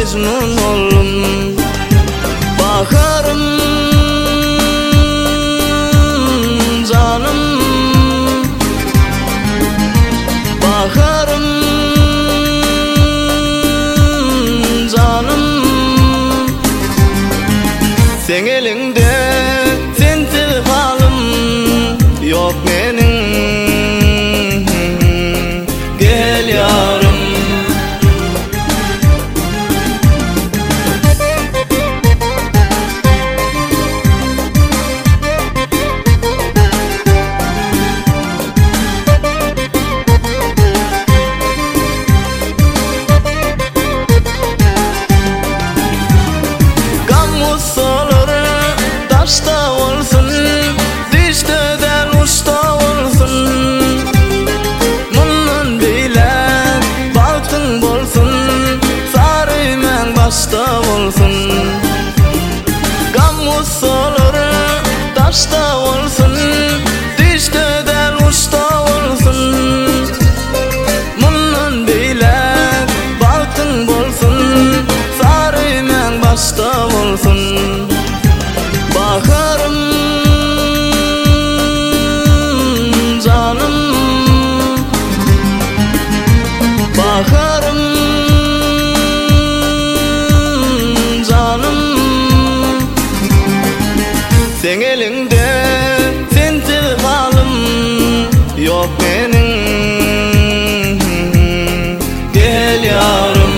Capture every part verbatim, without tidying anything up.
Mecnun oldum. Bakarım canım, bakarım canım. Sen elinde sensiz halim yok menin. Gel yarım. Taşta olsun, dişteden usta olsun. Bunun bile baktın bolsun, sarı men başta olsun. Gamus olur, taşta olsun, dişteden usta olsun. Bunun bile baktın bolsun, sarı men başta olsun. Bakarım canım, bakarım canım. Sen elinde sensiz halim yok menin. Gel yarım.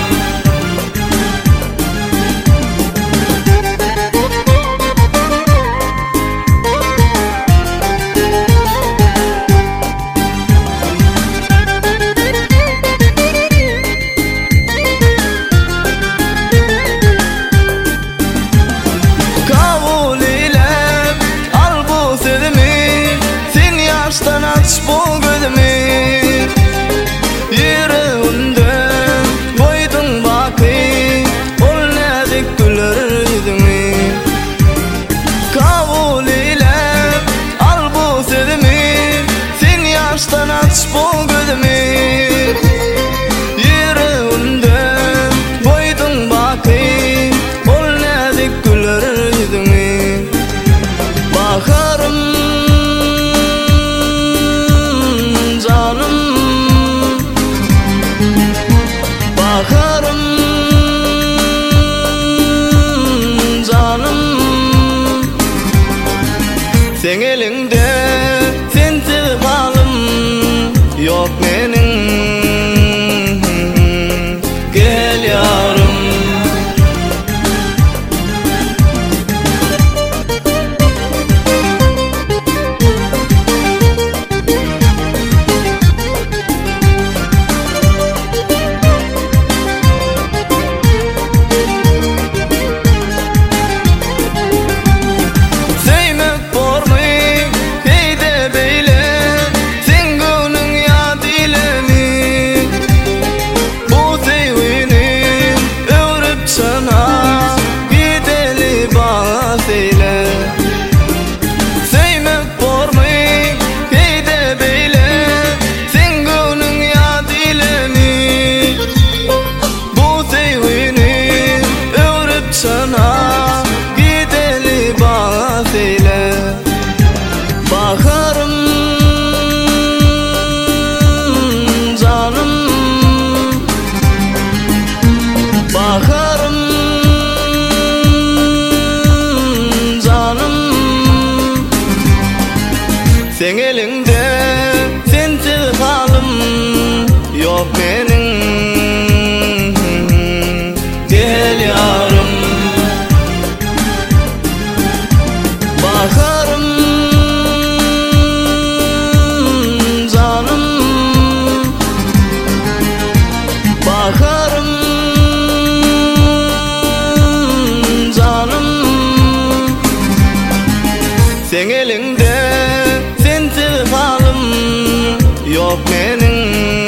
Aç bu gözümü, yüreğimde koydun bakı, ol nedik güler yüzümü. Kabul ile al bu sözümü, sen yaştan aç bu gözümü. Yüreğimde koydun bakı, ol nedik güler yüzümü. Bakarım canım, bakarım canım. Sen elinde sensiz halim yok menin. Gel yarım. Bakarım canım, bakarım canım. Sen elinde sensiz halim yok menin. Gel yarım. Bakarım canım, bakarım canım. Sen elinde sensiz halim yok menin.